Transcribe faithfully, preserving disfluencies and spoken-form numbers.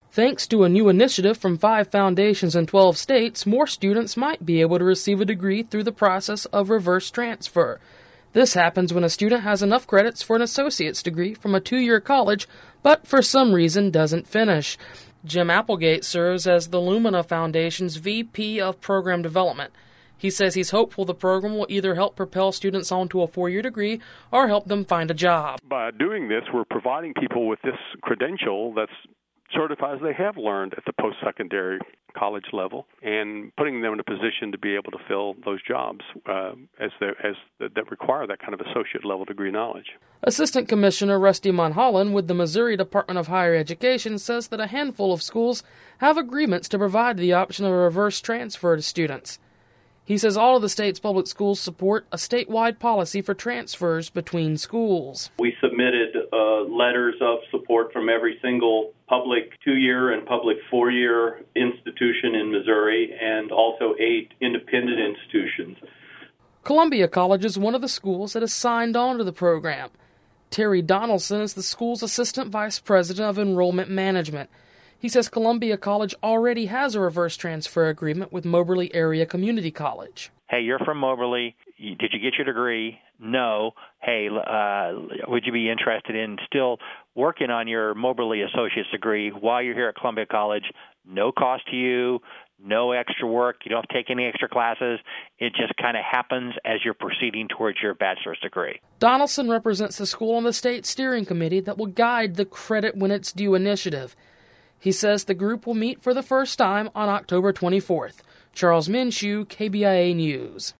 Thanks to a new initiative from five foundations in twelve states, more students might be able to receive a degree through the process of reverse transfer. This happens when a student has enough credits for an associate's degree from a two-year college, but for some reason doesn't finish. Jim Applegate serves as the Lumina Foundation's V P of Program Development. He says he's hopeful the program will either help propel students onto a four-year degree or help them find a job. By doing this, we're providing people with this credential that's certifies they have learned at the post-secondary college level and putting them in a position to be able to fill those jobs uh, as, as that require that kind of associate-level degree knowledge. Assistant Commissioner Rusty Monholland with the Missouri Department of Higher Education says that a handful of schools have agreements to provide the option of a reverse transfer to students. He says all of the state's public schools support a statewide policy for transfers between schools. We submitted uh, letters of support from every single public two-year and public four-year institution in Missouri and also eight independent institutions. Columbia College is one of the schools that has signed on to the program. Terry Donaldson is the school's Assistant Vice President of Enrollment Management. He says Columbia College already has a reverse transfer agreement with Moberly Area Community College. Hey, you're from Moberly. Did you get your degree? No. Hey, uh, would you be interested in still working on your Moberly Associate's degree while you're here at Columbia College? No cost to you, no extra work. You don't have to take any extra classes. It just kind of happens as you're proceeding towards your bachelor's degree. Donaldson represents the school on the state steering committee that will guide the Credit When It's Due initiative. He says the group will meet for the first time on October twenty-fourth. Charles Minshew, K B I A News.